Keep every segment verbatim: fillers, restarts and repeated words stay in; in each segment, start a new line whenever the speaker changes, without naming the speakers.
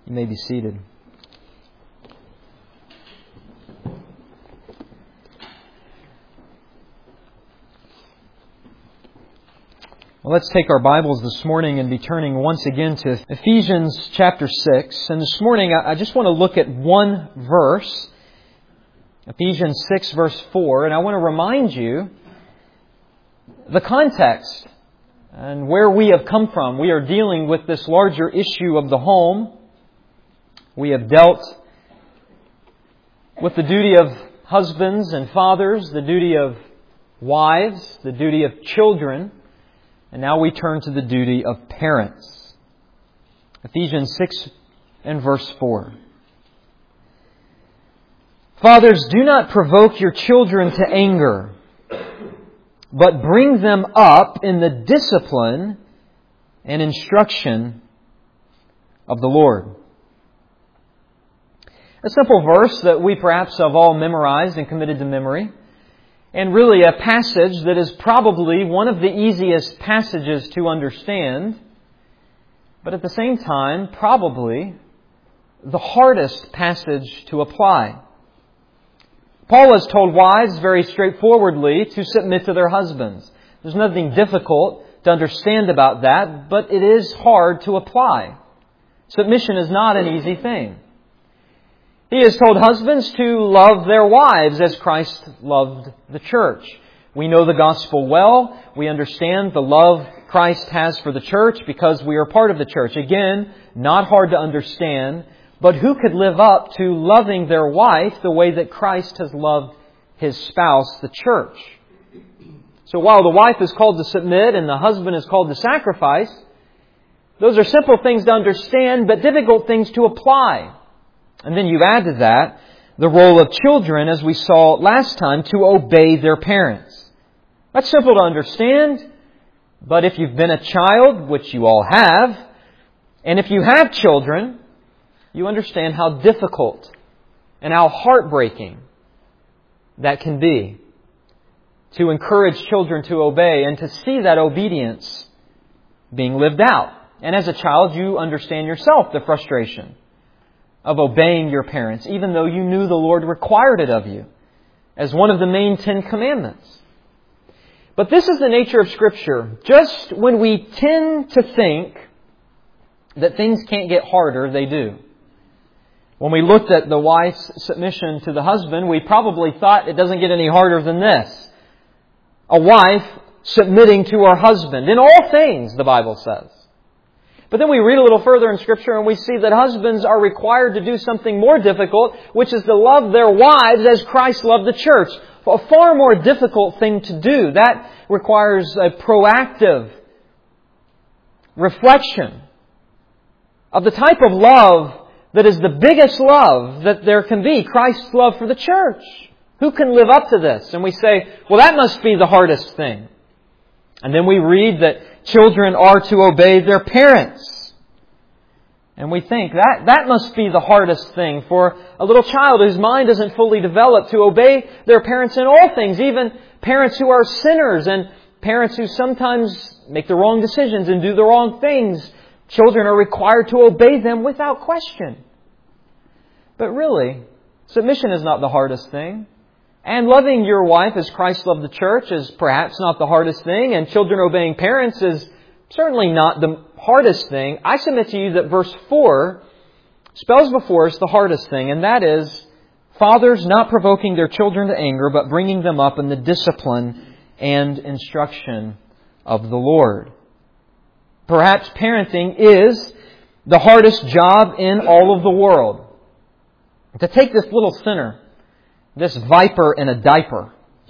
You may be seated. Well, let's take our Bibles this morning and be turning once again to Ephesians chapter six. And this morning I just want to look at one verse, Ephesians six verse four, and I want to remind you the context and where we have come from. We are dealing with this larger issue of the home. We have dealt with the duty of husbands and fathers, the duty of wives, the duty of children. And now we turn to the duty of parents. Ephesians six and verse four. Fathers, do not provoke your children to anger, but bring them up in the discipline and instruction of the Lord. A simple verse that we perhaps have all memorized and committed to memory. And really a passage that is probably one of the easiest passages to understand, but at the same time, probably the hardest passage to apply. Paul has told wives very straightforwardly to submit to their husbands. There's nothing difficult to understand about that, but it is hard to apply. Submission is not an easy thing. He has told husbands to love their wives as Christ loved the church. We know the gospel well. We understand the love Christ has for the church because we are part of the church. Again, not hard to understand, but who could live up to loving their wife the way that Christ has loved His spouse, the church? So while the wife is called to submit and the husband is called to sacrifice, those are simple things to understand, but difficult things to apply. And then you add to that the role of children, as we saw last time, to obey their parents. That's simple to understand, but if you've been a child, which you all have, and if you have children, you understand how difficult and how heartbreaking that can be to encourage children to obey and to see that obedience being lived out. And as a child, you understand yourself the frustration of obeying your parents, even though you knew the Lord required it of you as one of the main Ten Commandments. But this is the nature of Scripture. Just when we tend to think that things can't get harder, they do. When we looked at the wife's submission to the husband, we probably thought it doesn't get any harder than this. A wife submitting to her husband in all things, the Bible says. But then we read a little further in Scripture and we see that husbands are required to do something more difficult, which is to love their wives as Christ loved the church. A far more difficult thing to do. That requires a proactive reflection of the type of love that is the biggest love that there can be, Christ's love for the church. Who can live up to this? And we say, well, that must be the hardest thing. And then we read that children are to obey their parents. And we think that that must be the hardest thing for a little child whose mind isn't fully developed, to obey their parents in all things, even parents who are sinners and parents who sometimes make the wrong decisions and do the wrong things. Children are required to obey them without question. But really, submission is not the hardest thing. And loving your wife as Christ loved the church is perhaps not the hardest thing. And children obeying parents is certainly not the hardest thing. I submit to you that verse four spells before us the hardest thing. And that is, fathers not provoking their children to anger, but bringing them up in the discipline and instruction of the Lord. Perhaps parenting is the hardest job in all of the world. To take this little sinner, this viper in a diaper,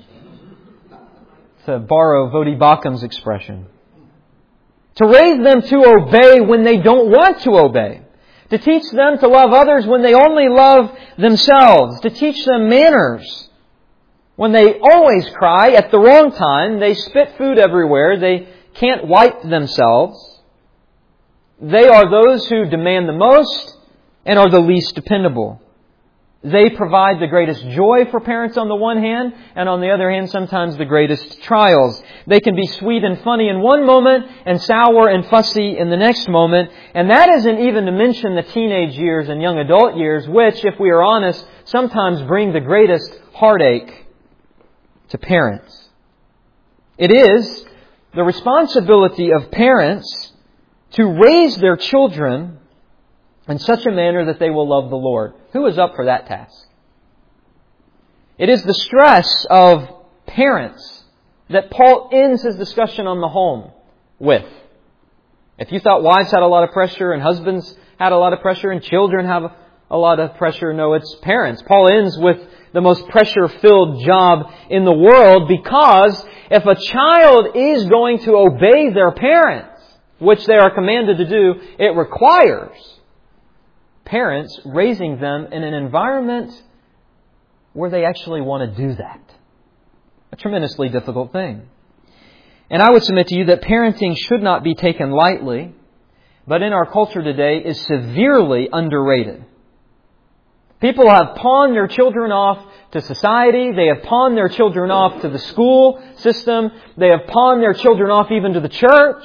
to borrow Vodi Bakkum's expression. To raise them to obey when they don't want to obey. To teach them to love others when they only love themselves. To teach them manners when they always cry at the wrong time. They spit food everywhere. They can't wipe themselves. They are those who demand the most and are the least dependable. They provide the greatest joy for parents on the one hand, and on the other hand, sometimes the greatest trials. They can be sweet and funny in one moment, and sour and fussy in the next moment. And that isn't even to mention the teenage years and young adult years, which, if we are honest, sometimes bring the greatest heartache to parents. It is the responsibility of parents to raise their children in such a manner that they will love the Lord. Who is up for that task? It is the stress of parents that Paul ends his discussion on the home with. If you thought wives had a lot of pressure and husbands had a lot of pressure and children have a lot of pressure, no, it's parents. Paul ends with the most pressure-filled job in the world, because if a child is going to obey their parents, which they are commanded to do, it requires parents raising them in an environment where they actually want to do that. A tremendously difficult thing. And I would submit to you that parenting should not be taken lightly, but in our culture today is severely underrated. People have pawned their children off to society. They have pawned their children off to the school system. They have pawned their children off even to the church.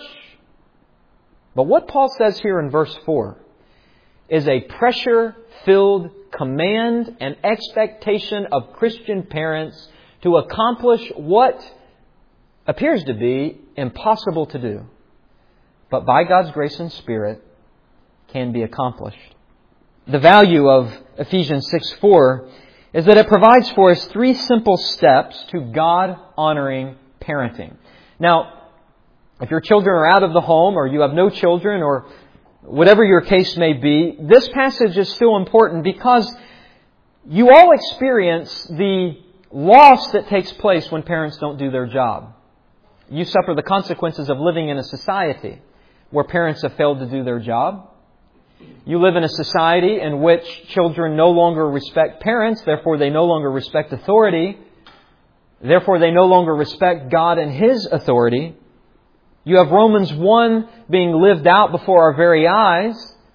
But what Paul says here in verse four is a pressure-filled command and expectation of Christian parents to accomplish what appears to be impossible to do, but by God's grace and Spirit can be accomplished. The value of Ephesians six four is that it provides for us three simple steps to God-honoring parenting. Now, if your children are out of the home, or you have no children, or whatever your case may be, this passage is still important because you all experience the loss that takes place when parents don't do their job. You suffer the consequences of living in a society where parents have failed to do their job. You live in a society in which children no longer respect parents, therefore they no longer respect authority, therefore they no longer respect God and His authority. You have Romans one being lived out before our very eyes,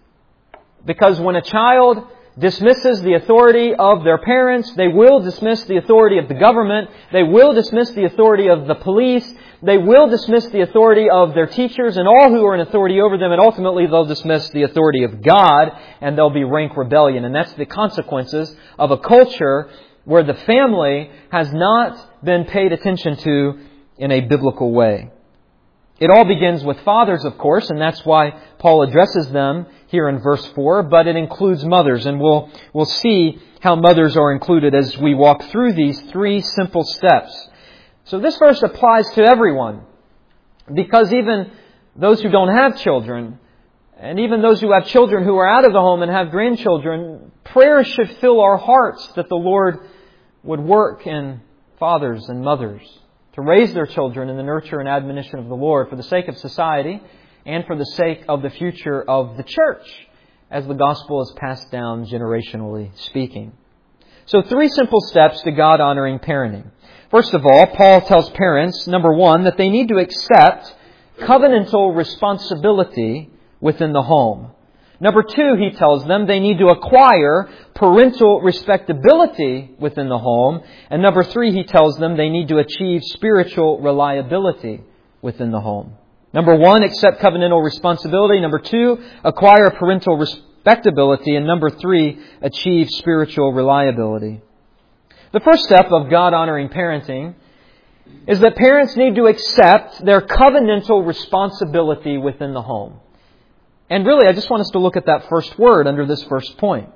because when a child dismisses the authority of their parents, they will dismiss the authority of the government, they will dismiss the authority of the police, they will dismiss the authority of their teachers and all who are in authority over them, and ultimately they'll dismiss the authority of God, and there'll be rank rebellion. And that's the consequences of a culture where the family has not been paid attention to in a biblical way. It all begins with fathers, of course, and that's why Paul addresses them here in verse four, but it includes mothers, and we'll, we'll see how mothers are included as we walk through these three simple steps. So this verse applies to everyone, because even those who don't have children, and even those who have children who are out of the home and have grandchildren, prayers should fill our hearts that the Lord would work in fathers and mothers to raise their children in the nurture and admonition of the Lord for the sake of society and for the sake of the future of the church as the gospel is passed down generationally speaking. So three simple steps to God-honoring parenting. First of all, Paul tells parents, number one, that they need to accept covenantal responsibility within the home. Number two, he tells them they need to acquire parental respectability within the home. And number three, he tells them they need to achieve spiritual reliability within the home. Number one, accept covenantal responsibility. Number two, acquire parental respectability. And number three, achieve spiritual reliability. The first step of God-honoring parenting is that parents need to accept their covenantal responsibility within the home. And really, I just want us to look at that first word under this first point.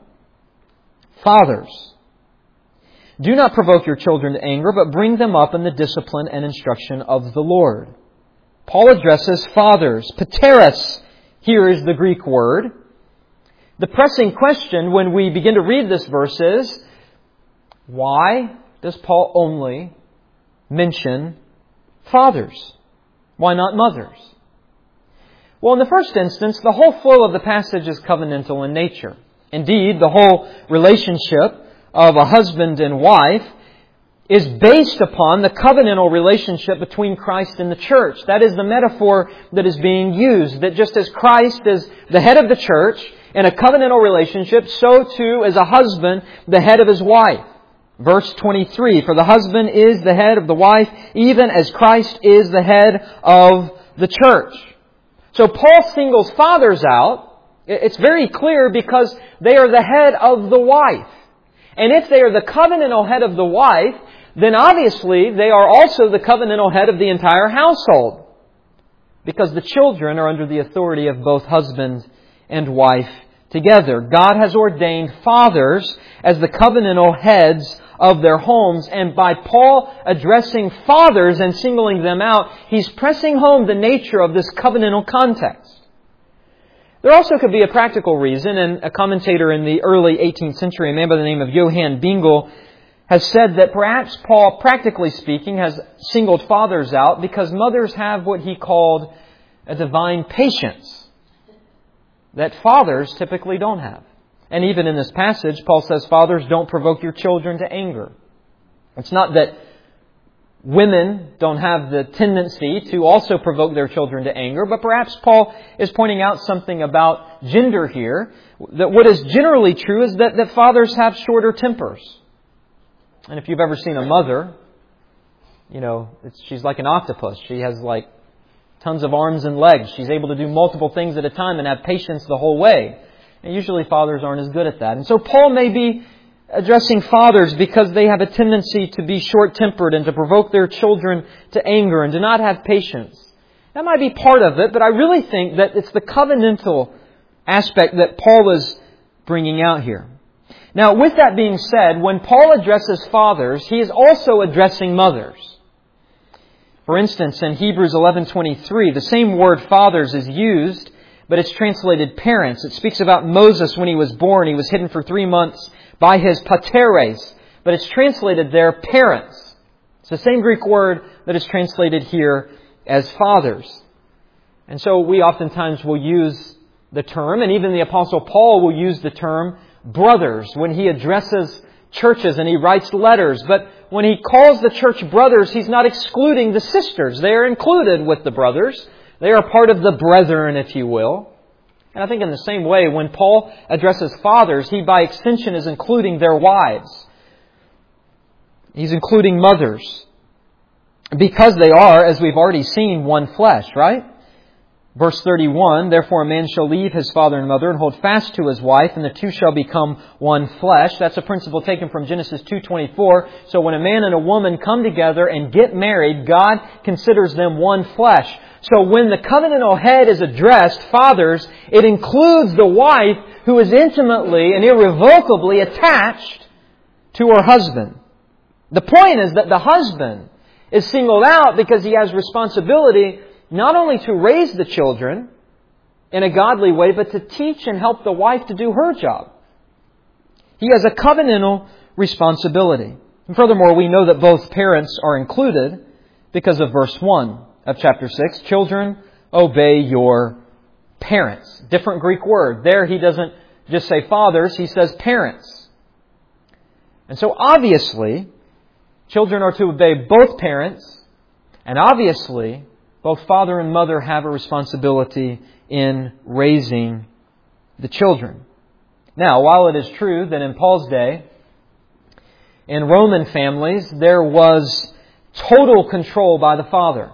Fathers, do not provoke your children to anger, but bring them up in the discipline and instruction of the Lord. Paul addresses fathers. Pateros here is the Greek word. The pressing question when we begin to read this verse is, why does Paul only mention fathers? Why not mothers? Well, in the first instance, the whole flow of the passage is covenantal in nature. Indeed, the whole relationship of a husband and wife is based upon the covenantal relationship between Christ and the church. That is the metaphor that is being used. That just as Christ is the head of the church in a covenantal relationship, so too is a husband the head of his wife. Verse twenty-three, for the husband is the head of the wife, even as Christ is the head of the church. So Paul singles fathers out. It's very clear because they are the head of the wife. And if they are the covenantal head of the wife, then obviously they are also the covenantal head of the entire household. Because the children are under the authority of both husband and wife together. God has ordained fathers as the covenantal heads of their homes. And by Paul addressing fathers and singling them out, he's pressing home the nature of this covenantal context. There also could be a practical reason, and a commentator in the early eighteenth century, a man by the name of Johann Bengel, has said that perhaps Paul, practically speaking, has singled fathers out because mothers have what he called a divine patience that fathers typically don't have. And even in this passage, Paul says, fathers, don't provoke your children to anger. It's not that women don't have the tendency to also provoke their children to anger, but perhaps Paul is pointing out something about gender here, that what is generally true is that, that fathers have shorter tempers. And if you've ever seen a mother, you know, it's, she's like an octopus. She has like tons of arms and legs. She's able to do multiple things at a time and have patience the whole way. And usually fathers aren't as good at that. And so Paul may be addressing fathers because they have a tendency to be short-tempered and to provoke their children to anger and to not have patience. That might be part of it, but I really think that it's the covenantal aspect that Paul is bringing out here. Now, with that being said, when Paul addresses fathers, he is also addressing mothers. For instance, in Hebrews eleven twenty-three, the same word fathers is used, but it's translated parents. It speaks about Moses when he was born. He was hidden for three months by his pateres, but it's translated there parents. It's the same Greek word that is translated here as fathers. And so we oftentimes will use the term, and even the Apostle Paul will use the term brothers when he addresses churches and he writes letters. But when he calls the church brothers, he's not excluding the sisters. They are included with the brothers. They are part of the brethren, if you will. And I think in the same way, when Paul addresses fathers, he by extension is including their wives. He's including mothers. Because they are, as we've already seen, one flesh, right? Verse thirty-one, therefore a man shall leave his father and mother and hold fast to his wife, and the two shall become one flesh. That's a principle taken from Genesis two twenty-four. So when a man and a woman come together and get married, God considers them one flesh. So when the covenantal head is addressed, fathers, it includes the wife who is intimately and irrevocably attached to her husband. The point is that the husband is singled out because he has responsibility not only to raise the children in a godly way, but to teach and help the wife to do her job. He has a covenantal responsibility. And furthermore, we know that both parents are included because of verse one of chapter six. Children, obey your parents. Different Greek word. There he doesn't just say fathers, he says parents. And so obviously, children are to obey both parents, and obviously, both father and mother have a responsibility in raising the children. Now, while it is true that in Paul's day, in Roman families, there was total control by the father.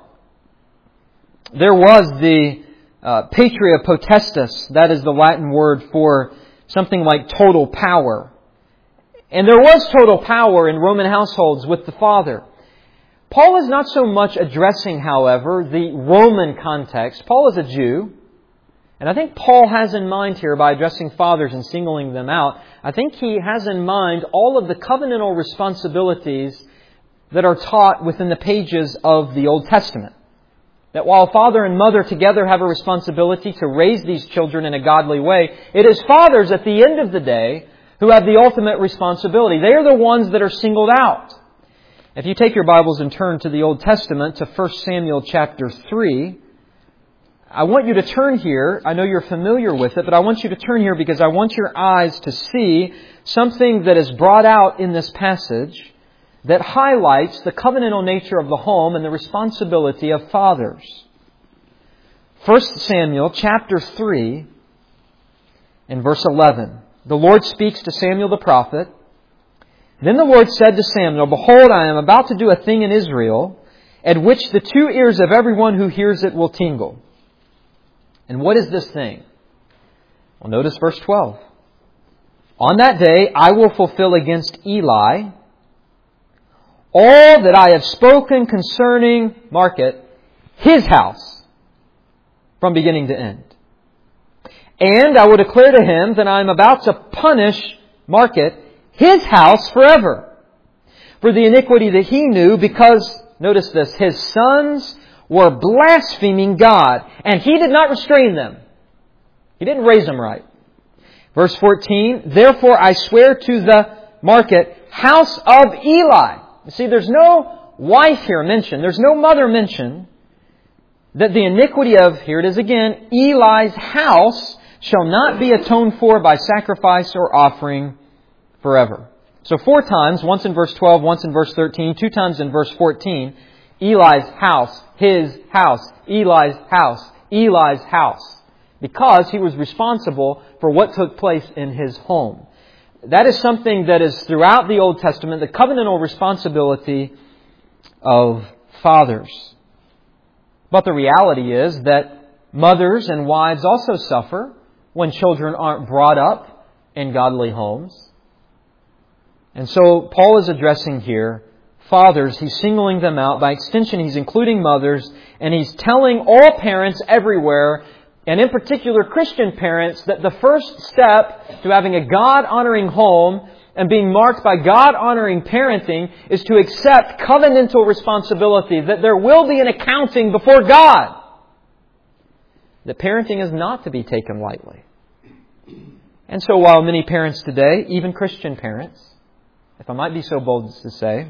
There was the uh, patria potestas, that is the Latin word for something like total power. And there was total power in Roman households with the father. Paul is not so much addressing, however, the Roman context. Paul is a Jew. And I think Paul has in mind here, by addressing fathers and singling them out, I think he has in mind all of the covenantal responsibilities that are taught within the pages of the Old Testament. That while father and mother together have a responsibility to raise these children in a godly way, it is fathers at the end of the day who have the ultimate responsibility. They are the ones that are singled out. If you take your Bibles and turn to the Old Testament, to First Samuel chapter three, I want you to turn here. I know you're familiar with it, but I want you to turn here because I want your eyes to see something that is brought out in this passage that highlights the covenantal nature of the home and the responsibility of fathers. First Samuel chapter three and verse eleven. The Lord speaks to Samuel the prophet. Then the Lord said to Samuel, Behold, I am about to do a thing in Israel, at which the two ears of everyone who hears it will tingle. And what is this thing? Well, notice verse twelve. On that day I will fulfill against Eli all that I have spoken concerning, mark it, his house, from beginning to end. And I will declare to him that I am about to punish, mark it, his house forever, for the iniquity that he knew, because, notice this, his sons were blaspheming God, and he did not restrain them. He didn't raise them right. Verse fourteen, Therefore I swear to the, mark it, house of Eli. You see, there's no wife here mentioned. There's no mother mentioned. That the iniquity of, here it is again, Eli's house shall not be atoned for by sacrifice or offering forever. So four times, once in verse twelve, once in verse thirteen, two times in verse fourteen, Eli's house, his house, Eli's house, Eli's house. Because he was responsible for what took place in his home. That is something that is throughout the Old Testament, the covenantal responsibility of fathers. But the reality is that mothers and wives also suffer when children aren't brought up in godly homes. And so Paul is addressing here fathers. He's singling them out. By extension, he's including mothers. And he's telling all parents everywhere, and in particular Christian parents, that the first step to having a God-honoring home and being marked by God-honoring parenting is to accept covenantal responsibility, that there will be an accounting before God. That parenting is not to be taken lightly. And so while many parents today, even Christian parents, if I might be so bold as to say,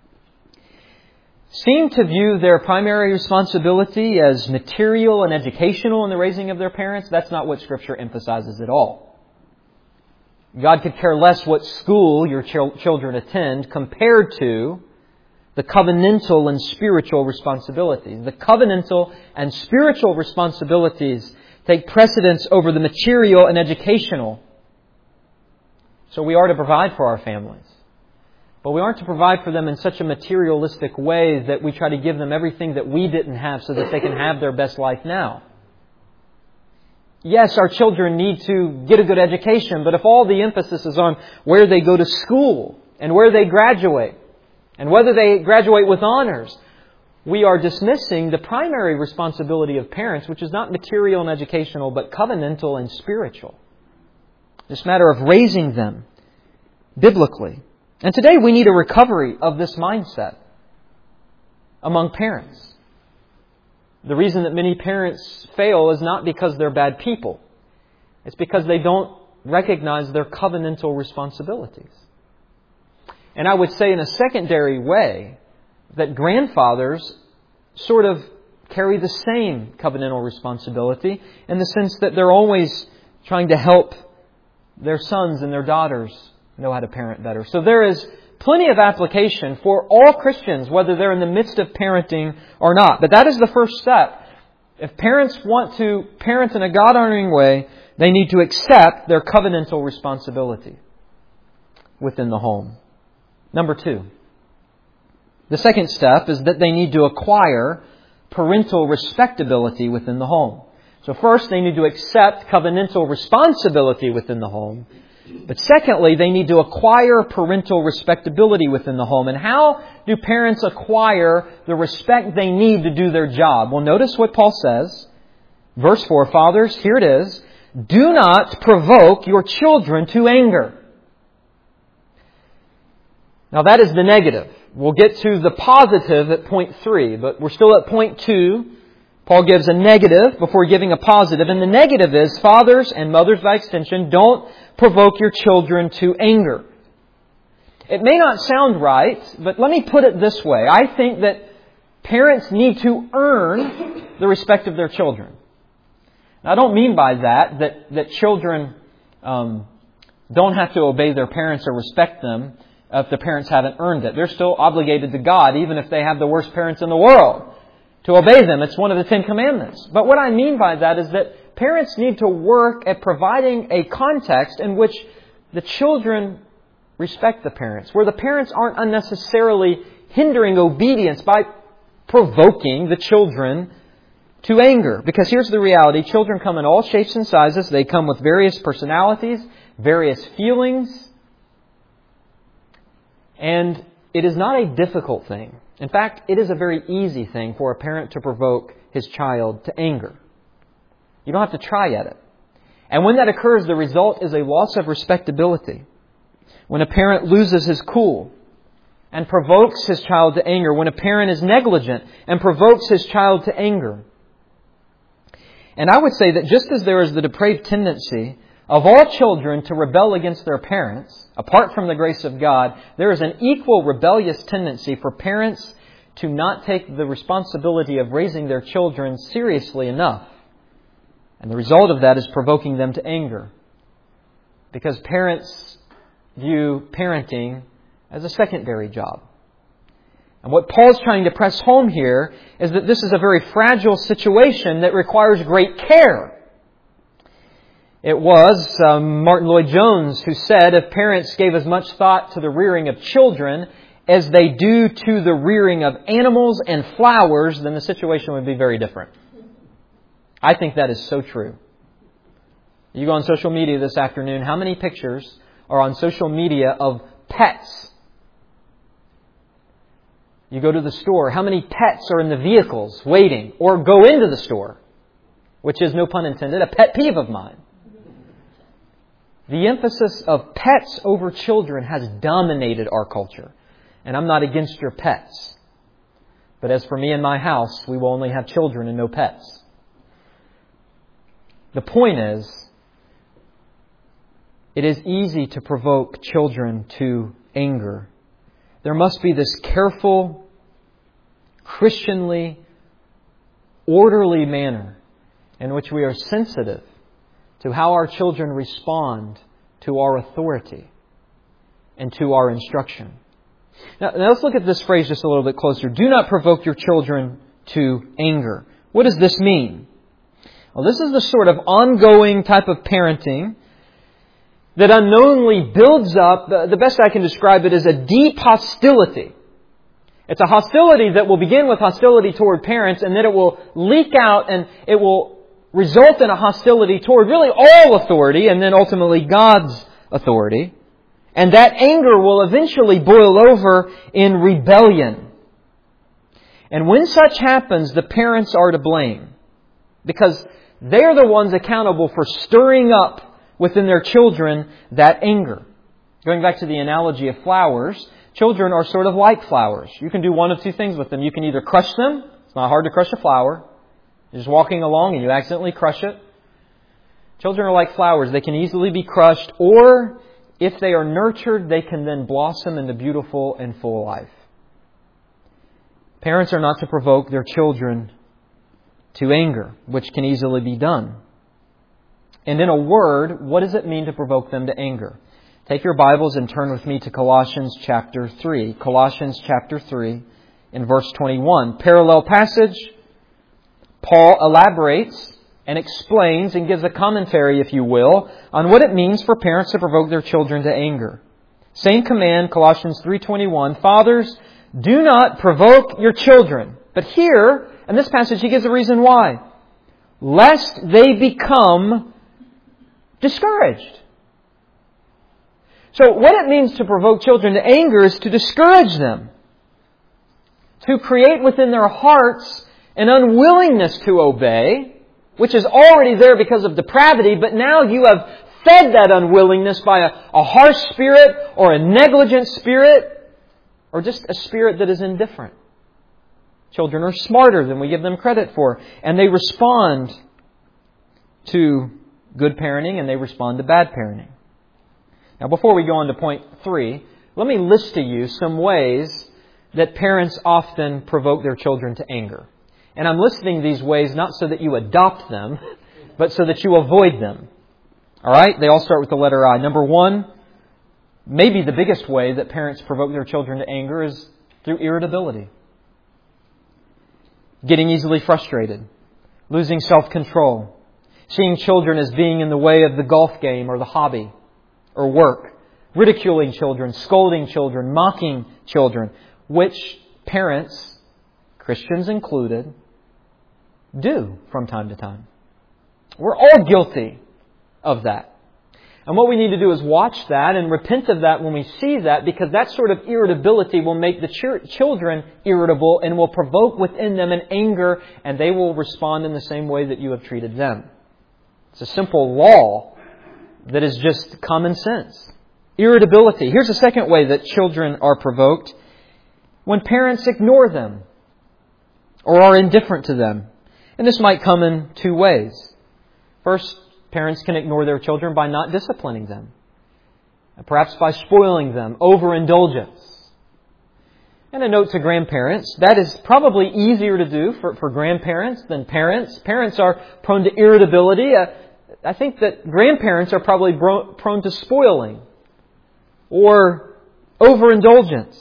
seem to view their primary responsibility as material and educational in the raising of their parents, that's not what Scripture emphasizes at all. God could care less what school your ch- children attend compared to the covenantal and spiritual responsibilities. The covenantal and spiritual responsibilities take precedence over the material and educational. So we are to provide for our families. But we aren't to provide for them in such a materialistic way that we try to give them everything that we didn't have so that they can have their best life now. Yes, our children need to get a good education, but if all the emphasis is on where they go to school and where they graduate and whether they graduate with honors, we are dismissing the primary responsibility of parents, which is not material and educational, but covenantal and spiritual. This matter of raising them biblically. And today we need a recovery of this mindset among parents. The reason that many parents fail is not because they're bad people. It's because they don't recognize their covenantal responsibilities. And I would say in a secondary way that grandfathers sort of carry the same covenantal responsibility in the sense that they're always trying to help their sons and their daughters know how to parent better. So there is plenty of application for all Christians, whether they're in the midst of parenting or not. But that is the first step. If parents want to parent in a God-honoring way, they need to accept their covenantal responsibility within the home. Number two, the second step is that they need to acquire parental respectability within the home. So first, they need to accept covenantal responsibility within the home. But secondly, they need to acquire parental respectability within the home. And how do parents acquire the respect they need to do their job? Well, notice what Paul says. Verse four, Fathers, here it is. Do not provoke your children to anger. Now that is the negative. We'll get to the positive at point three, but we're still at point two. Paul gives a negative before giving a positive. And the negative is, fathers and mothers by extension, don't provoke your children to anger. It may not sound right, but let me put it this way. I think that parents need to earn the respect of their children. Now, I don't mean by that that, that children um, don't have to obey their parents or respect them if the parents haven't earned it. They're still obligated to God, even if they have the worst parents in the world, to obey them. It's one of the Ten Commandments. But what I mean by that is that parents need to work at providing a context in which the children respect the parents, where the parents aren't unnecessarily hindering obedience by provoking the children to anger. Because here's the reality. Children come in all shapes and sizes. They come with various personalities, various feelings. And it is not a difficult thing. In fact, it is a very easy thing for a parent to provoke his child to anger. You don't have to try at it. And when that occurs, the result is a loss of respectability. When a parent loses his cool and provokes his child to anger. When a parent is negligent and provokes his child to anger. And I would say that just as there is the depraved tendency of all children to rebel against their parents, apart from the grace of God, there is an equal rebellious tendency for parents to not take the responsibility of raising their children seriously enough. And the result of that is provoking them to anger. Because parents view parenting as a secondary job. And what Paul's trying to press home here is that this is a very fragile situation that requires great care. It was um, Martin Lloyd-Jones who said, if parents gave as much thought to the rearing of children as they do to the rearing of animals and flowers, then the situation would be very different. I think that is so true. You go on social media this afternoon, how many pictures are on social media of pets? You go to the store, how many pets are in the vehicles waiting or go into the store? Which is, no pun intended, a pet peeve of mine. The emphasis of pets over children has dominated our culture. And I'm not against your pets. But as for me and my house, we will only have children and no pets. The point is, it is easy to provoke children to anger. There must be this careful, Christianly, orderly manner in which we are sensitive to how our children respond to our authority and to our instruction. Now, now let's look at this phrase just a little bit closer. Do not provoke your children to anger. What does this mean? Well, this is the sort of ongoing type of parenting that unknowingly builds up, the best I can describe it, is a deep hostility. It's a hostility that will begin with hostility toward parents, and then it will leak out and it will result in a hostility toward really all authority, and then ultimately God's authority. And that anger will eventually boil over in rebellion. And when such happens, the parents are to blame, because they're the ones accountable for stirring up within their children that anger. Going back to the analogy of flowers, children are sort of like flowers. You can do one of two things with them. You can either crush them. It's not hard to crush a flower. You're just walking along and you accidentally crush it. Children are like flowers. They can easily be crushed, or if they are nurtured, they can then blossom into beautiful and full life. Parents are not to provoke their children to anger, which can easily be done. And in a word, what does it mean to provoke them to anger? Take your Bibles and turn with me to Colossians chapter three. Colossians chapter three in verse twenty-one. Parallel passage. Paul elaborates and explains and gives a commentary, if you will, on what it means for parents to provoke their children to anger. Same command, Colossians three twenty-one. Fathers, do not provoke your children. But here, in this passage, he gives a reason why. Lest they become discouraged. So what it means to provoke children to anger is to discourage them. To create within their hearts an unwillingness to obey, which is already there because of depravity, but now you have fed that unwillingness by a, a harsh spirit or a negligent spirit or just a spirit that is indifferent. Children are smarter than we give them credit for, and they respond to good parenting and they respond to bad parenting. Now, before we go on to point three, let me list to you some ways that parents often provoke their children to anger. And I'm listing these ways not so that you adopt them, but so that you avoid them. All right? They all start with the letter I. Number one, maybe the biggest way that parents provoke their children to anger is through irritability. Getting easily frustrated, losing self-control, seeing children as being in the way of the golf game or the hobby or work, ridiculing children, scolding children, mocking children, which parents, Christians included, do from time to time. We're all guilty of that. And what we need to do is watch that and repent of that when we see that, because that sort of irritability will make the ch- children irritable and will provoke within them an anger, and they will respond in the same way that you have treated them. It's a simple law that is just common sense. Irritability. Here's a second way that children are provoked: when parents ignore them or are indifferent to them. And this might come in two ways. First, parents can ignore their children by not disciplining them, and perhaps by spoiling them, overindulgence. And a note to grandparents, that is probably easier to do for, for grandparents than parents. Parents are prone to irritability. Uh, I think that grandparents are probably bro- prone to spoiling or overindulgence.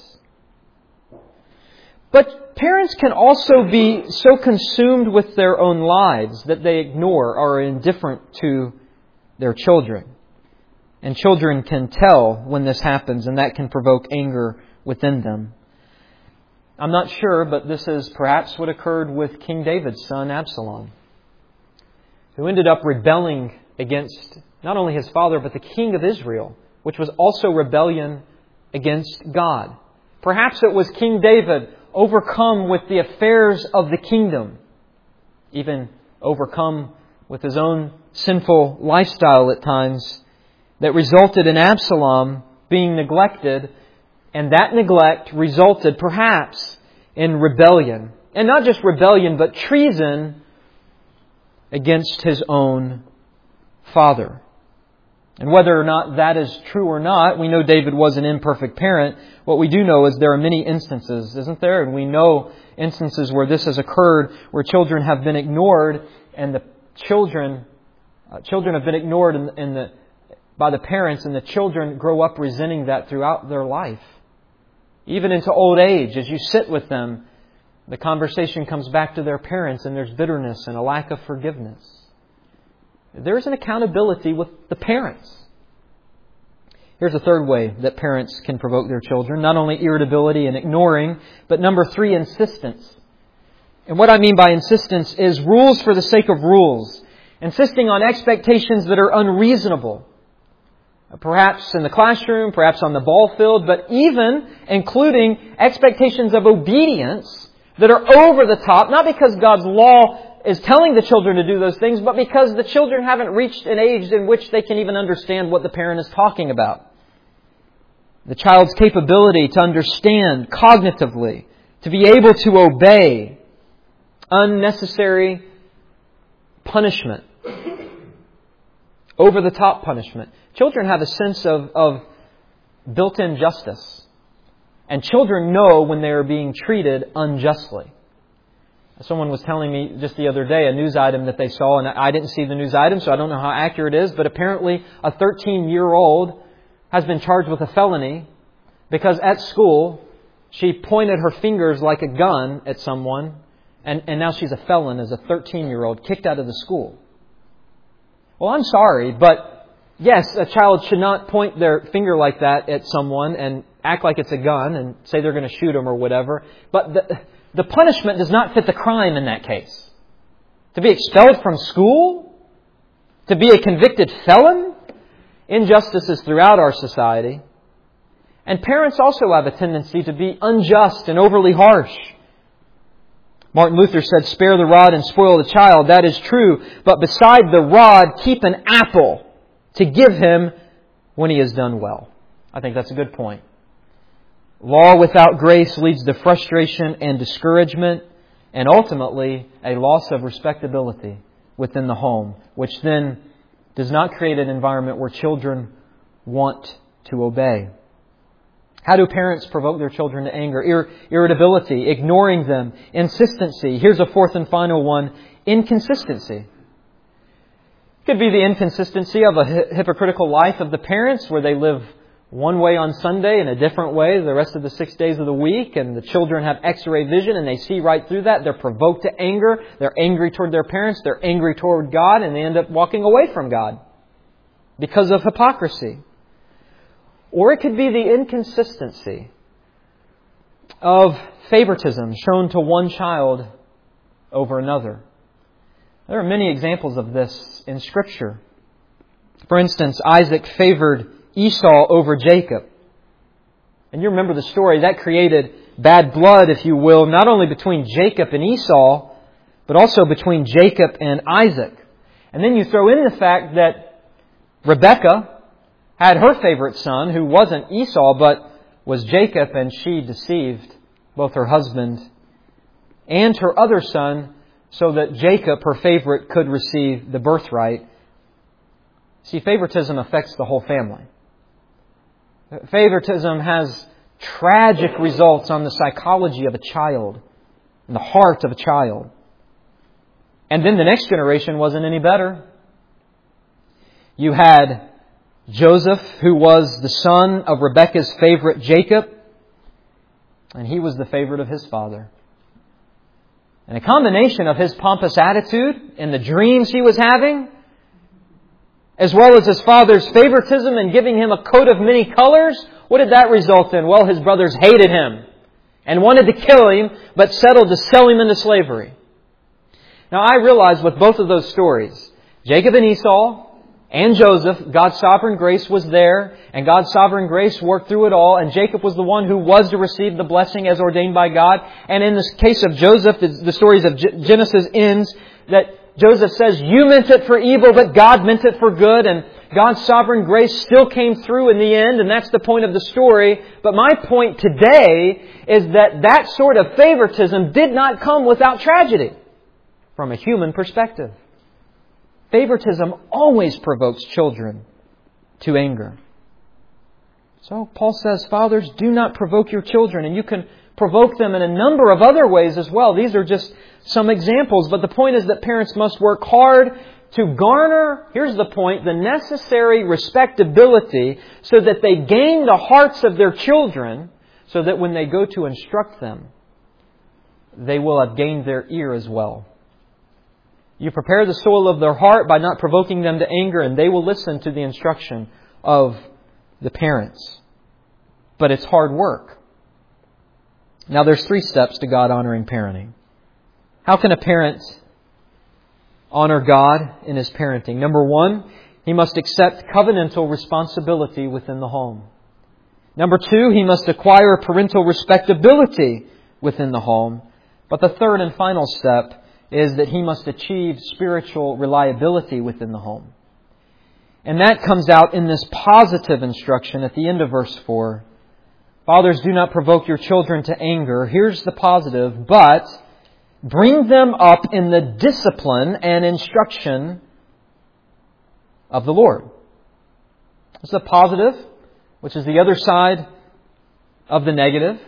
But parents can also be so consumed with their own lives that they ignore or are indifferent to their children. And children can tell when this happens, and that can provoke anger within them. I'm not sure, but this is perhaps what occurred with King David's son Absalom, who ended up rebelling against not only his father, but the king of Israel, which was also rebellion against God. Perhaps it was King David overcome with the affairs of the kingdom, even overcome with his own sinful lifestyle at times, that resulted in Absalom being neglected, and that neglect resulted perhaps in rebellion. And not just rebellion, but treason against his own father. And whether or not that is true or not, we know David was an imperfect parent. What we do know is there are many instances, isn't there? And we know instances where this has occurred, where children have been ignored, and the children uh, children have been ignored in, in the, by the parents, and the children grow up resenting that throughout their life. Even into old age, as you sit with them, the conversation comes back to their parents, and there's bitterness and a lack of forgiveness. There is an accountability with the parents. Here's a third way that parents can provoke their children. Not only irritability and ignoring, but number three, insistence. And what I mean by insistence is rules for the sake of rules. Insisting on expectations that are unreasonable. Perhaps in the classroom, perhaps on the ball field, but even including expectations of obedience that are over the top, not because God's law is telling the children to do those things, but because the children haven't reached an age in which they can even understand what the parent is talking about. The child's capability to understand cognitively, to be able to obey unnecessary punishment, over-the-top punishment. Children have a sense of, of built-in justice. And children know when they are being treated unjustly. Someone was telling me just the other day a news item that they saw, and I didn't see the news item, so I don't know how accurate it is, but apparently a thirteen-year-old has been charged with a felony because at school she pointed her fingers like a gun at someone, and, and now she's a felon as a thirteen-year-old, kicked out of the school. Well, I'm sorry, but yes, a child should not point their finger like that at someone and act like it's a gun and say they're going to shoot them or whatever, but the... The punishment does not fit the crime in that case. To be expelled from school? To be a convicted felon? Injustices throughout our society. And parents also have a tendency to be unjust and overly harsh. Martin Luther said, "Spare the rod and spoil the child." That is true. But beside the rod, keep an apple to give him when he has done well. I think that's a good point. Law without grace leads to frustration and discouragement, and ultimately a loss of respectability within the home, which then does not create an environment where children want to obey. How do parents provoke their children to anger? Ir- irritability, ignoring them, insistency. Here's a fourth and final one, inconsistency. It could be the inconsistency of a hypocritical life of the parents, where they live one way on Sunday and a different way the rest of the six days of the week, and the children have X-ray vision and they see right through that. They're provoked to anger. They're angry toward their parents. They're angry toward God, and they end up walking away from God because of hypocrisy. Or it could be the inconsistency of favoritism shown to one child over another. There are many examples of this in Scripture. For instance, Isaac favored Esau over Jacob. And you remember the story. That created bad blood, if you will, not only between Jacob and Esau, but also between Jacob and Isaac. And then you throw in the fact that Rebekah had her favorite son, who wasn't Esau, but was Jacob, and she deceived both her husband and her other son, so that Jacob, her favorite, could receive the birthright. See, favoritism affects the whole family. Favoritism has tragic results on the psychology of a child, and the heart of a child. And then the next generation wasn't any better. You had Joseph, who was the son of Rebekah's favorite Jacob, and he was the favorite of his father. And a combination of his pompous attitude and the dreams he was having, as well as his father's favoritism and giving him a coat of many colors, what did that result in? Well, his brothers hated him and wanted to kill him, but settled to sell him into slavery. Now, I realize with both of those stories, Jacob and Esau and Joseph, God's sovereign grace was there, and God's sovereign grace worked through it all, and Jacob was the one who was to receive the blessing as ordained by God. And in the case of Joseph, the stories of Genesis ends that Joseph says, you meant it for evil, but God meant it for good, and God's sovereign grace still came through in the end, and that's the point of the story. But my point today is that that sort of favoritism did not come without tragedy from a human perspective. Favoritism always provokes children to anger. So Paul says, fathers, do not provoke your children. And you can provoke them in a number of other ways as well. These are just some examples. But the point is that parents must work hard to garner, here's the point, the necessary respectability so that they gain the hearts of their children, so that when they go to instruct them, they will have gained their ear as well. You prepare the soil of their heart by not provoking them to anger, and they will listen to the instruction of the parents. But it's hard work. Now, there's three steps to God-honoring parenting. How can a parent honor God in his parenting? Number one, he must accept covenantal responsibility within the home. Number two, he must acquire parental respectability within the home. But the third and final step is that he must achieve spiritual reliability within the home. And that comes out in this positive instruction at the end of verse four. Fathers, do not provoke your children to anger. Here's the positive, but bring them up in the discipline and instruction of the Lord. This is a positive, which is the other side of the negative.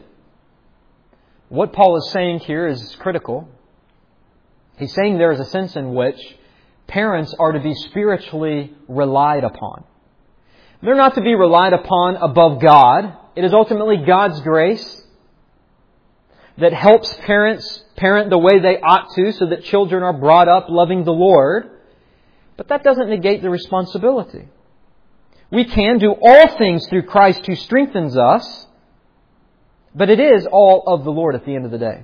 What Paul is saying here is critical. He's saying there is a sense in which parents are to be spiritually relied upon. They're not to be relied upon above God. It is ultimately God's grace that helps parents parent the way they ought to so that children are brought up loving the Lord. But that doesn't negate the responsibility. We can do all things through Christ who strengthens us, but it is all of the Lord at the end of the day.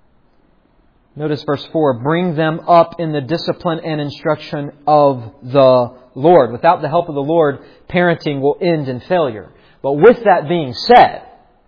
Notice verse four, bring them up in the discipline and instruction of the Lord. Without the help of the Lord, parenting will end in failure. But with that being said,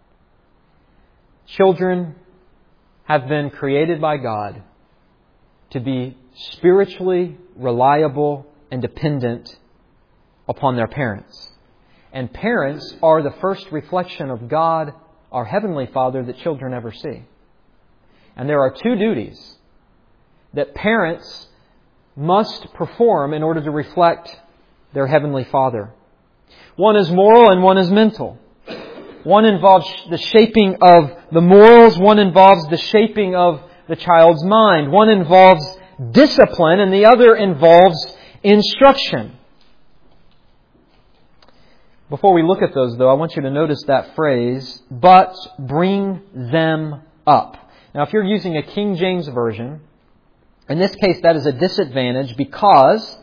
children have been created by God to be spiritually reliable and dependent upon their parents. And parents are the first reflection of God, our Heavenly Father, that children ever see. And there are two duties that parents must perform in order to reflect their Heavenly Father. One is moral and one is mental. One involves the shaping of the morals. One involves the shaping of the child's mind. One involves discipline and the other involves instruction. Before we look at those, though, I want you to notice that phrase, but bring them up. Now, if you're using a King James Version, in this case that is a disadvantage because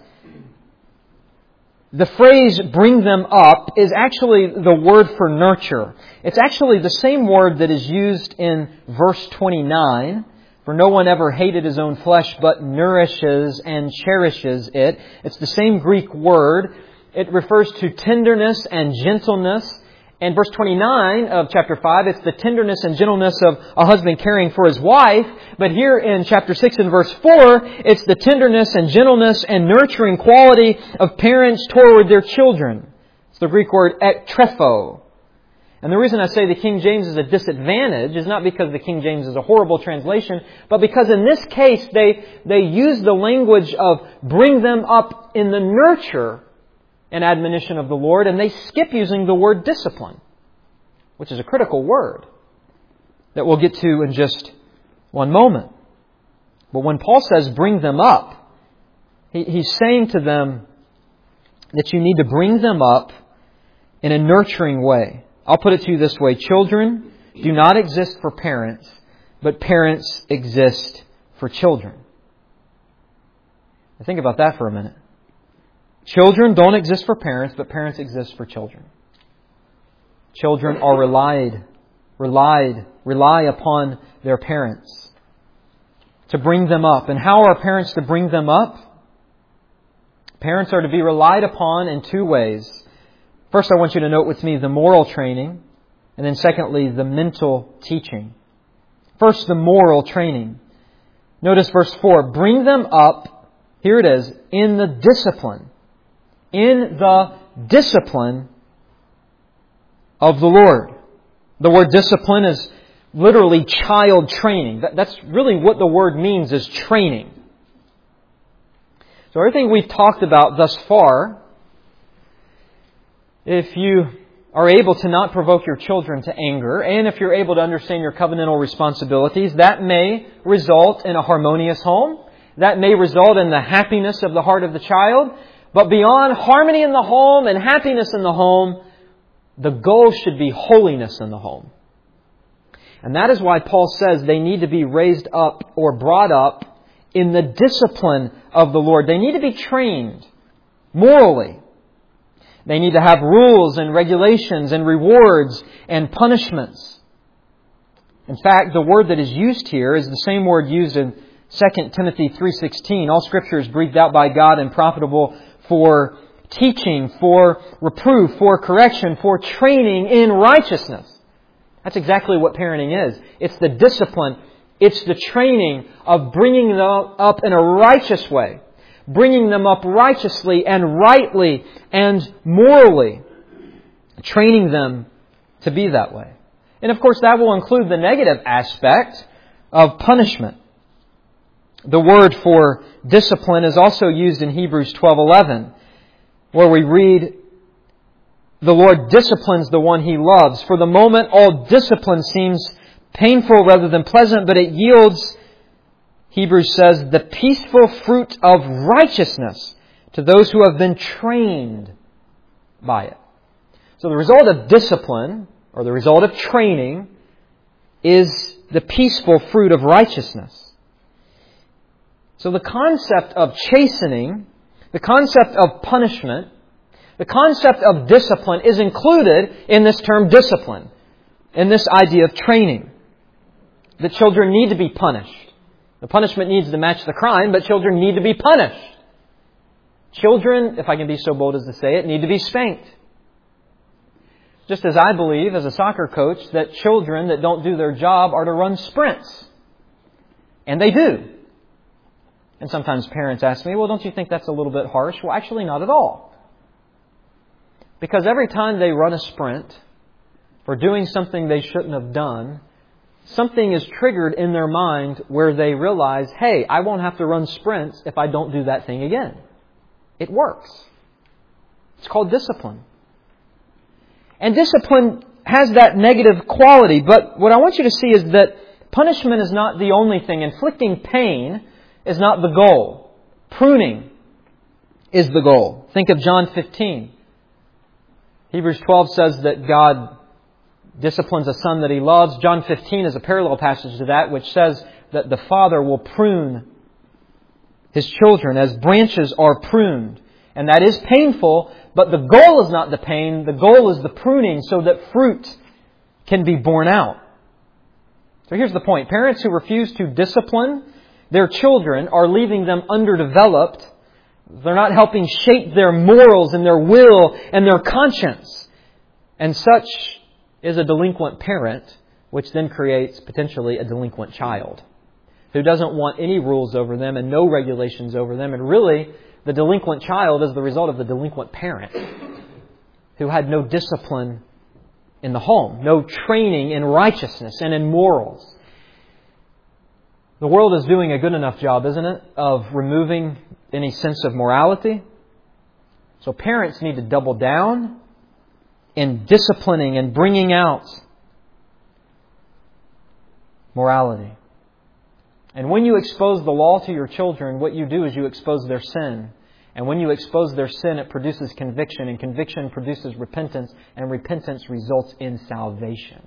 the phrase bring them up is actually the word for nurture. It's actually the same word that is used in verse twenty-nine. For no one ever hated his own flesh, but nourishes and cherishes it. It's the same Greek word. It refers to tenderness and gentleness. In verse twenty-nine of chapter five, it's the tenderness and gentleness of a husband caring for his wife. But here in chapter six and verse four, it's the tenderness and gentleness and nurturing quality of parents toward their children. It's the Greek word ektrepho. And the reason I say the King James is a disadvantage is not because the King James is a horrible translation, but because in this case they, they use the language of bring them up in the nurture and admonition of the Lord, and they skip using the word discipline, which is a critical word that we'll get to in just one moment. But when Paul says bring them up, he, he's saying to them that you need to bring them up in a nurturing way. I'll put it to you this way. Children do not exist for parents, but parents exist for children. Now think about that for a minute. Children don't exist for parents, but parents exist for children. Children are relied, relied, rely upon their parents to bring them up. And how are parents to bring them up? Parents are to be relied upon in two ways. First, I want you to note with me the moral training, and then secondly, the mental teaching. First, the moral training. Notice verse four. Bring them up, here it is, in the discipline. In the discipline of the Lord. The word discipline is literally child training. That's really what the word means, is training. So everything we've talked about thus far, if you are able to not provoke your children to anger, and if you're able to understand your covenantal responsibilities, that may result in a harmonious home. That may result in the happiness of the heart of the child. But beyond harmony in the home and happiness in the home, the goal should be holiness in the home. And that is why Paul says they need to be raised up or brought up in the discipline of the Lord. They need to be trained morally. They need to have rules and regulations and rewards and punishments. In fact, the word that is used here is the same word used in Second Timothy three sixteen. All Scripture is breathed out by God and profitable for teaching, for reproof, for correction, for training in righteousness. That's exactly what parenting is. It's the discipline. It's the training of bringing them up in a righteous way. Bringing them up righteously and rightly and morally. Training them to be that way. And of course that will include the negative aspect of punishment. The word for discipline is also used in Hebrews twelve eleven, where we read, the Lord disciplines the one He loves. For the moment all discipline seems painful rather than pleasant, but it yields, Hebrews says, the peaceful fruit of righteousness to those who have been trained by it. So the result of discipline, or the result of training, is the peaceful fruit of righteousness. So the concept of chastening, the concept of punishment, the concept of discipline is included in this term discipline, in this idea of training. The children need to be punished. The punishment needs to match the crime, but children need to be punished. Children, if I can be so bold as to say it, need to be spanked. Just as I believe, as a soccer coach, that children that don't do their job are to run sprints. And they do. And sometimes parents ask me, well, don't you think that's a little bit harsh? Well, actually not at all. Because every time they run a sprint for doing something they shouldn't have done, something is triggered in their mind where they realize, hey, I won't have to run sprints if I don't do that thing again. It works. It's called discipline. And discipline has that negative quality. But what I want you to see is that punishment is not the only thing. Inflicting pain is not the goal. Pruning is the goal. Think of John fifteen. Hebrews twelve says that God disciplines a son that He loves. John fifteen is a parallel passage to that, which says that the Father will prune His children as branches are pruned. And that is painful, but the goal is not the pain. The goal is the pruning so that fruit can be borne out. So here's the point. Parents who refuse to discipline their children are leaving them underdeveloped. They're not helping shape their morals and their will and their conscience. And such is a delinquent parent, which then creates potentially a delinquent child who doesn't want any rules over them and no regulations over them. And really, the delinquent child is the result of the delinquent parent who had no discipline in the home, no training in righteousness and in morals. The world is doing a good enough job, isn't it, of removing any sense of morality? So parents need to double down in disciplining and bringing out morality. And when you expose the law to your children, what you do is you expose their sin. And when you expose their sin, it produces conviction, and conviction produces repentance, and repentance results in salvation.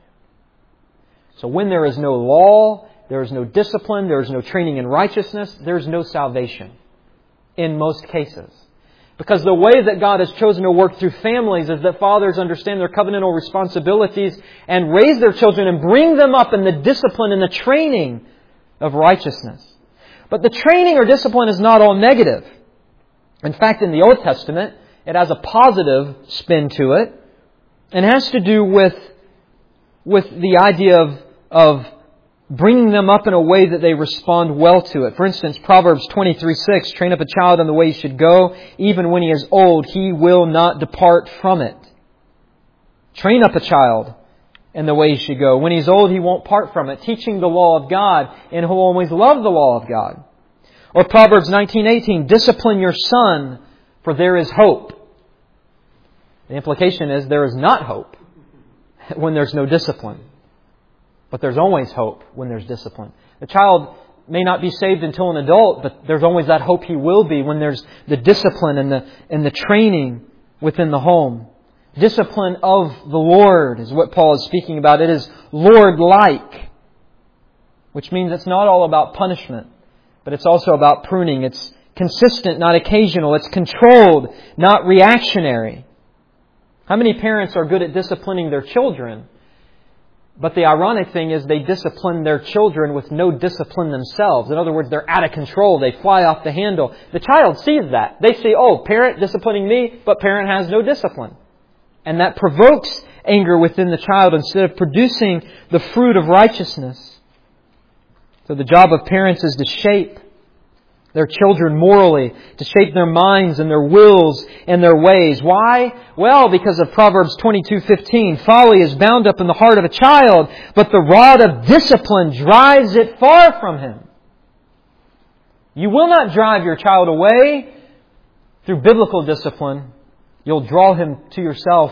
So when there is no law, there is no discipline, there is no training in righteousness, there is no salvation in most cases. Because the way that God has chosen to work through families is that fathers understand their covenantal responsibilities and raise their children and bring them up in the discipline and the training of righteousness. But the training or discipline is not all negative. In fact, in the Old Testament, it has a positive spin to it and has to do with, with the idea of, of bringing them up in a way that they respond well to it. For instance, Proverbs twenty-three six, train up a child in the way he should go. Even when he is old, he will not depart from it. Train up a child in the way he should go. When he's old, he won't part from it. Teaching the law of God, and he'll always love the law of God. Or Proverbs nineteen eighteen, discipline your son, for there is hope. The implication is there is not hope when there's no discipline. But there's always hope when there's discipline. The child may not be saved until an adult, but there's always that hope he will be when there's the discipline and the, and the training within the home. Discipline of the Lord is what Paul is speaking about. It is Lord-like, which means it's not all about punishment, but it's also about pruning. It's consistent, not occasional. It's controlled, not reactionary. How many parents are good at disciplining their children? But the ironic thing is they discipline their children with no discipline themselves. In other words, they're out of control. They fly off the handle. The child sees that. They see, oh, parent disciplining me, but parent has no discipline. And that provokes anger within the child instead of producing the fruit of righteousness. So the job of parents is to shape their children morally, to shape their minds and their wills and their ways. Why? Well, because of Proverbs twenty-two fifteen. Folly is bound up in the heart of a child, but the rod of discipline drives it far from him. You will not drive your child away through biblical discipline. You'll draw him to yourself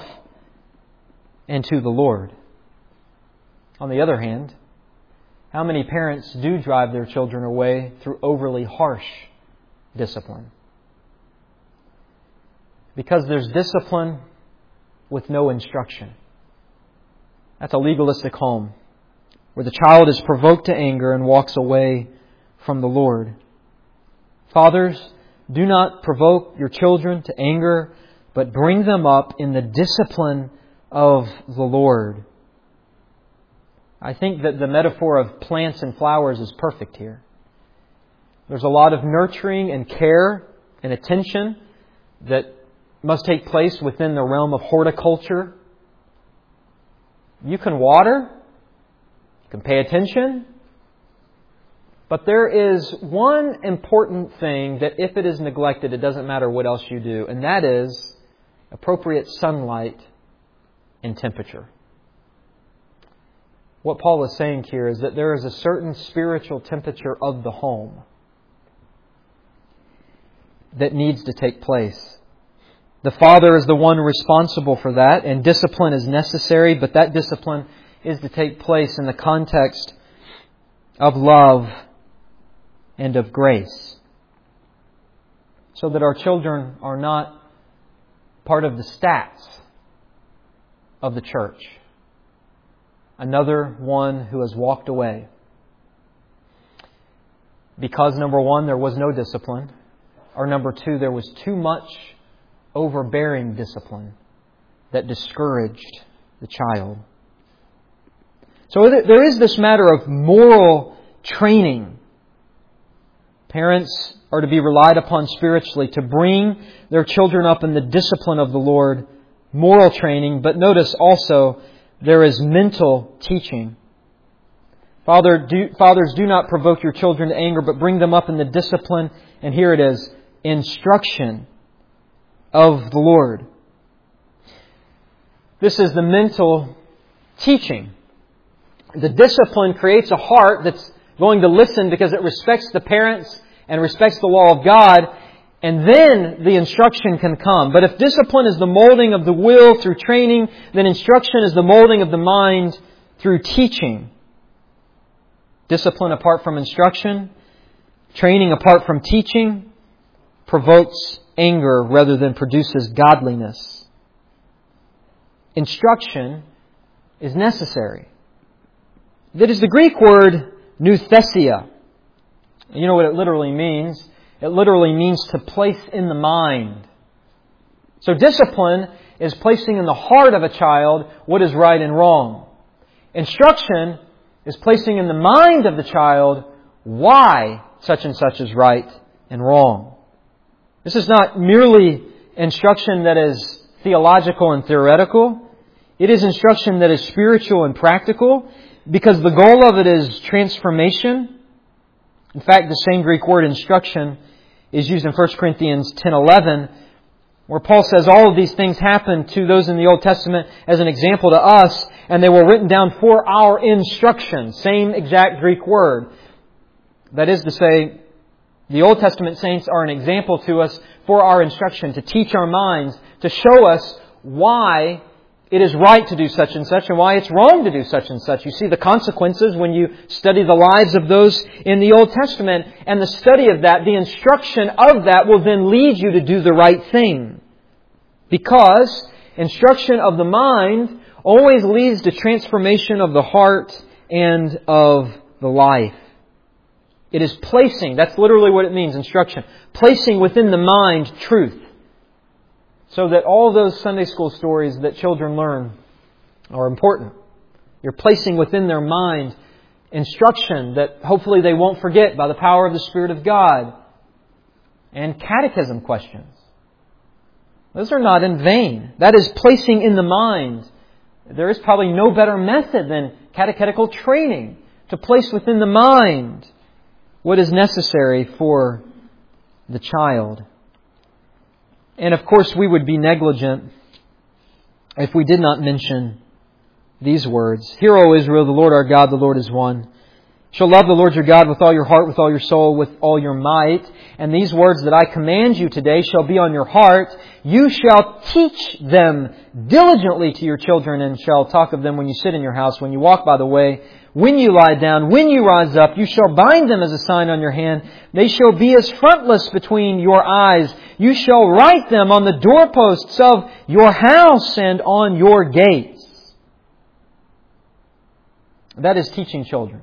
and to the Lord. On the other hand, how many parents do drive their children away through overly harsh discipline? Because there's discipline with no instruction. That's a legalistic home where the child is provoked to anger and walks away from the Lord. Fathers, do not provoke your children to anger, but bring them up in the discipline of the Lord. I think that the metaphor of plants and flowers is perfect here. There's a lot of nurturing and care and attention that must take place within the realm of horticulture. You can water, you can pay attention, but there is one important thing that if it is neglected, it doesn't matter what else you do, and that is appropriate sunlight and temperature. What Paul is saying here is that there is a certain spiritual temperature of the home that needs to take place. The father is the one responsible for that, and discipline is necessary, but that discipline is to take place in the context of love and of grace, so that our children are not part of the stats of the church. Another one who has walked away. Because, number one, there was no discipline. Or number two, there was too much overbearing discipline that discouraged the child. So there is this matter of moral training. Parents are to be relied upon spiritually to bring their children up in the discipline of the Lord, moral training. But notice also there is mental teaching. Father, do, fathers, do not provoke your children to anger, but bring them up in the discipline, and here it is, instruction of the Lord. This is the mental teaching. The discipline creates a heart that's going to listen because it respects the parents and respects the law of God, and then the instruction can come. But if discipline is the molding of the will through training, then instruction is the molding of the mind through teaching. Discipline apart from instruction, training apart from teaching, provokes anger rather than produces godliness. Instruction is necessary. That is the Greek word nouthesia. You know what it literally means? It literally means to place in the mind. So discipline is placing in the heart of a child what is right and wrong. Instruction is placing in the mind of the child why such and such is right and wrong. This is not merely instruction that is theological and theoretical. It is instruction that is spiritual and practical, because the goal of it is transformation. In fact, the same Greek word instruction is used in First Corinthians ten eleven, where Paul says all of these things happened to those in the Old Testament as an example to us, and they were written down for our instruction. Same exact Greek word. That is to say, the Old Testament saints are an example to us for our instruction, to teach our minds, to show us why it is right to do such and such and why it's wrong to do such and such. You see the consequences when you study the lives of those in the Old Testament, and the study of that, the instruction of that will then lead you to do the right thing. Because instruction of the mind always leads to transformation of the heart and of the life. It is placing, that's literally what it means, instruction. Placing within the mind truth. So that all those Sunday school stories that children learn are important. You're placing within their mind instruction that hopefully they won't forget by the power of the Spirit of God. And catechism questions. Those are not in vain. That is placing in the mind. There is probably no better method than catechetical training to place within the mind what is necessary for the child. And of course, we would be negligent if we did not mention these words. Hear, O Israel, the Lord our God, the Lord is one. You shall love the Lord your God with all your heart, with all your soul, with all your might. And these words that I command you today shall be on your heart. You shall teach them diligently to your children, and shall talk of them when you sit in your house, when you walk by the way, when you lie down, when you rise up. You shall bind them as a sign on your hand. They shall be as frontlets between your eyes. You shall write them on the doorposts of your house and on your gates. That is teaching children.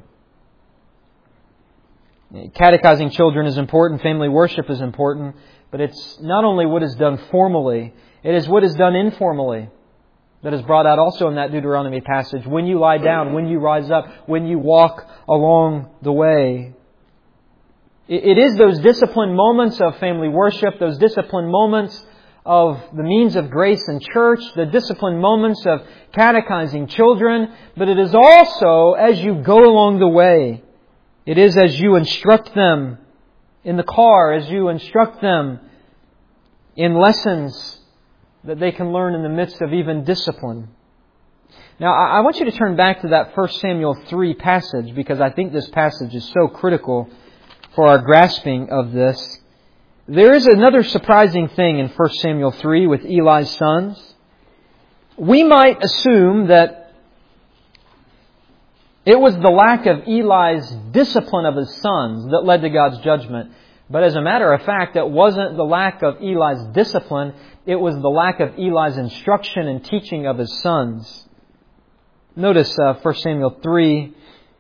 Catechizing children is important. Family worship is important. But it's not only what is done formally, it is what is done informally that is brought out also in that Deuteronomy passage. When you lie down, when you rise up, when you walk along the way. It is those disciplined moments of family worship, those disciplined moments of the means of grace in church, the disciplined moments of catechizing children, but it is also as you go along the way. It is as you instruct them in the car, as you instruct them in lessons that they can learn in the midst of even discipline. Now, I want you to turn back to that First Samuel three passage, because I think this passage is so critical for our grasping of this. There is another surprising thing in First Samuel three with Eli's sons. We might assume that it was the lack of Eli's discipline of his sons that led to God's judgment. But as a matter of fact, it wasn't the lack of Eli's discipline, it was the lack of Eli's instruction and teaching of his sons. Notice uh, First Samuel three,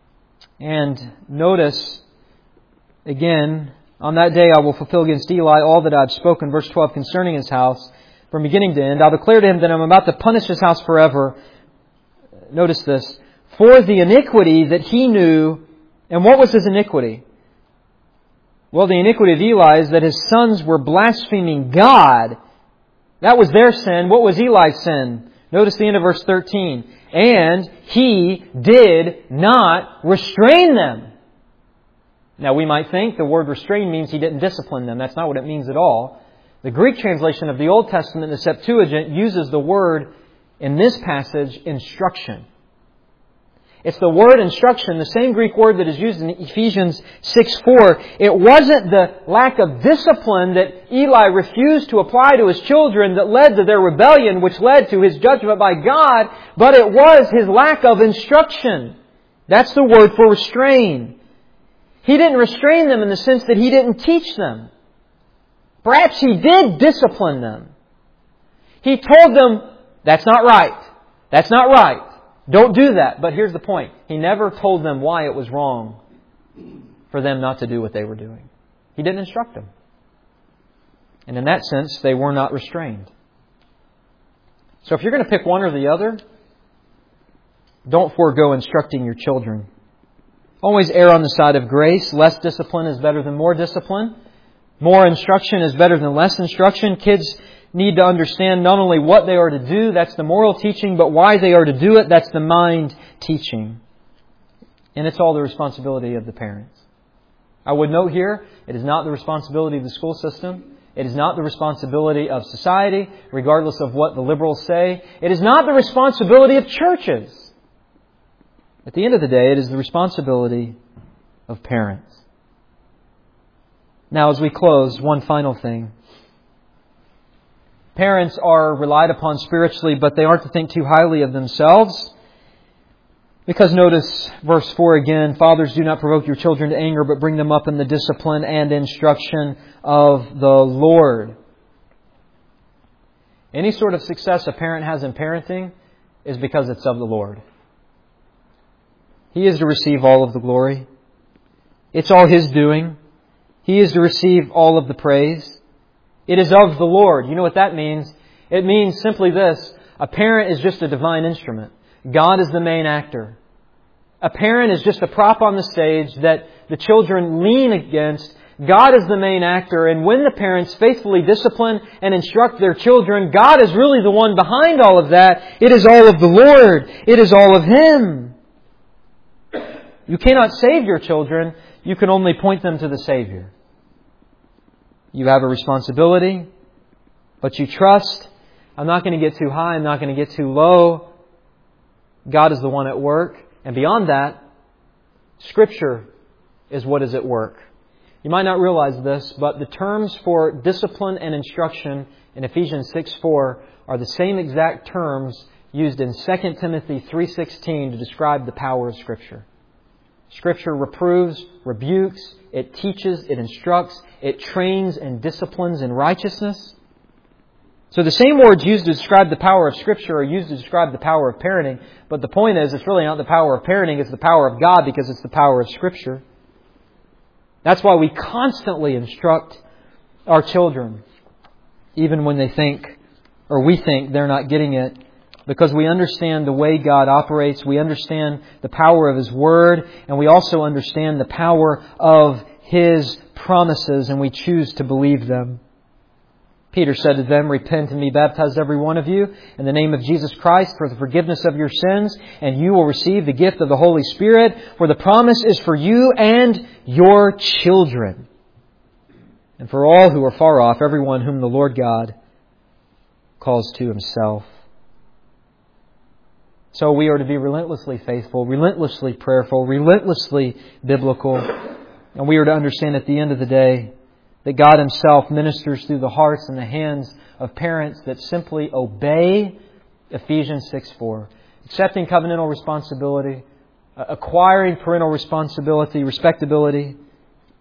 and notice again, on that day I will fulfill against Eli all that I have spoken, verse twelve, concerning his house, from beginning to end. I'll declare to him that I'm about to punish his house forever. Notice this, for the iniquity that he knew. And what was his iniquity? Well, the iniquity of Eli is that his sons were blaspheming God. That was their sin. What was Eli's sin? Notice the end of verse thirteen. And he did not restrain them. Now we might think the word restrain means he didn't discipline them. That's not what it means at all. The Greek translation of the Old Testament, the Septuagint, uses the word in this passage, instruction. It's the word instruction, the same Greek word that is used in Ephesians six four. It wasn't the lack of discipline that Eli refused to apply to his children that led to their rebellion, which led to his judgment by God, but it was his lack of instruction. That's the word for restrain. He didn't restrain them in the sense that He didn't teach them. Perhaps He did discipline them. He told them, that's not right. That's not right. Don't do that. But here's the point. He never told them why it was wrong for them not to do what they were doing. He didn't instruct them. And in that sense, they were not restrained. So if you're going to pick one or the other, don't forego instructing your children. Always err on the side of grace. Less discipline is better than more discipline. More instruction is better than less instruction. Kids need to understand not only what they are to do, that's the moral teaching, but why they are to do it, that's the mind teaching. And it's all the responsibility of the parents. I would note here, it is not the responsibility of the school system. It is not the responsibility of society, regardless of what the liberals say. It is not the responsibility of churches. At the end of the day, it is the responsibility of parents. Now, as we close, one final thing. Parents are relied upon spiritually, but they aren't to think too highly of themselves. Because notice verse four again, fathers, do not provoke your children to anger, but bring them up in the discipline and instruction of the Lord. Any sort of success a parent has in parenting is because it's of the Lord. He is to receive all of the glory. It's all His doing. He is to receive all of the praise. It is of the Lord. You know what that means? It means simply this. A parent is just a divine instrument. God is the main actor. A parent is just a prop on the stage that the children lean against. God is the main actor. And when the parents faithfully discipline and instruct their children, God is really the one behind all of that. It is all of the Lord. It is all of Him. You cannot save your children. You can only point them to the Savior. You have a responsibility, but you trust. I'm not going to get too high. I'm not going to get too low. God is the one at work. And beyond that, Scripture is what is at work. You might not realize this, but the terms for discipline and instruction in Ephesians six four are the same exact terms used in Second Timothy three sixteen to describe the power of Scripture. Scripture reproves, rebukes, it teaches, it instructs, it trains and disciplines in righteousness. So the same words used to describe the power of Scripture are used to describe the power of parenting. But the point is, it's really not the power of parenting, it's the power of God because it's the power of Scripture. That's why we constantly instruct our children, even when they think, or we think they're not getting it. Because we understand the way God operates, we understand the power of His Word, and we also understand the power of His promises, and we choose to believe them. Peter said to them, repent and be baptized every one of you in the name of Jesus Christ for the forgiveness of your sins, and you will receive the gift of the Holy Spirit, for the promise is for you and your children, and for all who are far off, everyone whom the Lord God calls to Himself. So we are to be relentlessly faithful, relentlessly prayerful, relentlessly biblical. And we are to understand at the end of the day that God Himself ministers through the hearts and the hands of parents that simply obey Ephesians six four. Accepting covenantal responsibility, acquiring parental responsibility, respectability,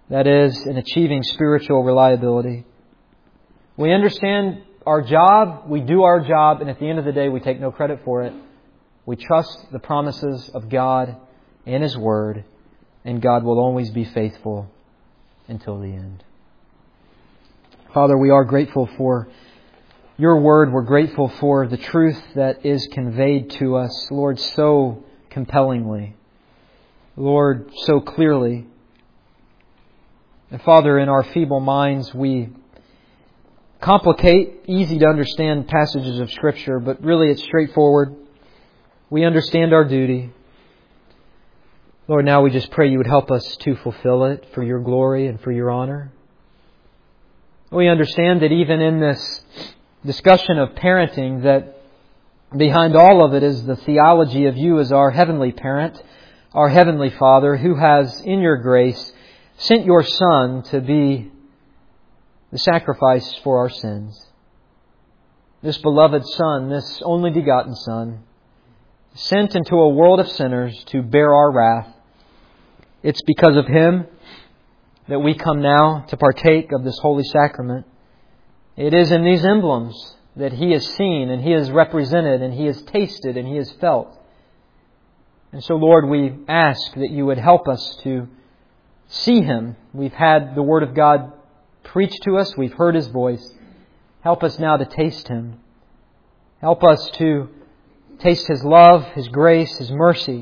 That is, in achieving spiritual reliability. We understand our job, we do our job, and at the end of the day we take no credit for it. We trust the promises of God and His Word, and God will always be faithful until the end. Father, we are grateful for Your Word. We're grateful for the truth that is conveyed to us, Lord, so compellingly. Lord, so clearly. And Father, in our feeble minds, we complicate easy to understand passages of Scripture, but really it's straightforward. We understand our duty. Lord, now we just pray You would help us to fulfill it for Your glory and for Your honor. We understand that even in this discussion of parenting, that behind all of it is the theology of You as our heavenly parent, our heavenly Father, who has, in Your grace, sent Your Son to be the sacrifice for our sins. This beloved Son, this only begotten Son, sent into a world of sinners to bear our wrath. It's because of Him that we come now to partake of this holy sacrament. It is in these emblems that He is seen and He is represented and He is tasted and He is felt. And so, Lord, we ask that You would help us to see Him. We've had the Word of God preached to us. We've heard His voice. Help us now to taste Him. Help us to taste His love, His grace, His mercy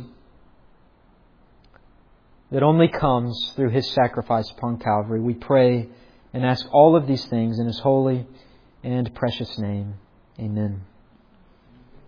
that only comes through His sacrifice upon Calvary. We pray and ask all of these things in His holy and precious name. Amen.